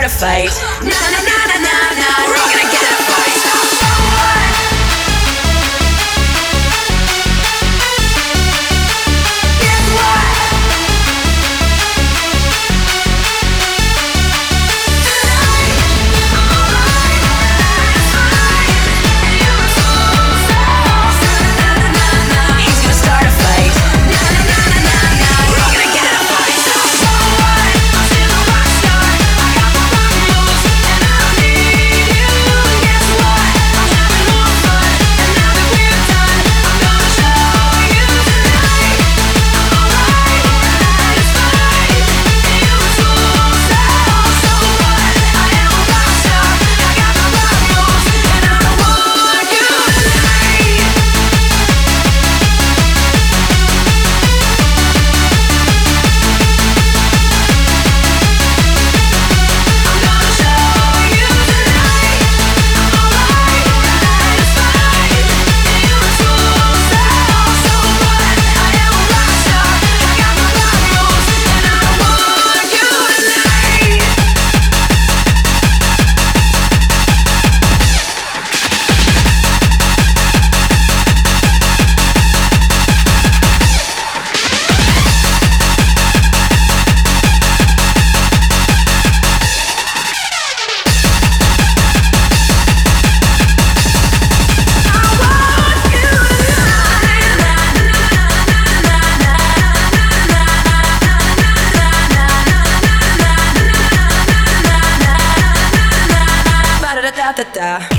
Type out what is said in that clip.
a fight. Na na na na na na, we're all gonna get in a fight. So what? Guess what? Tonight, I'm alright. It's fine. You're so sad. Na na na na, he's gonna start a fight. Na na na na na na, we're all gonna get in a fight. So what? I'm still a rock star. I got my rock moves, and I don't need you. And guess what? I'm having more fun. And now that we're done, I'm gonna show you tonight. I'm alright, it's fine. You're so sad. So what? I am a rock star. I got my rock moves, and I don't want you tonight. I'm gonna show you tonight. I'm alright, it's fine. You're so sad. So what? I am a rock star. I got my rock moves, and I don't want you tonight. Da da da da da.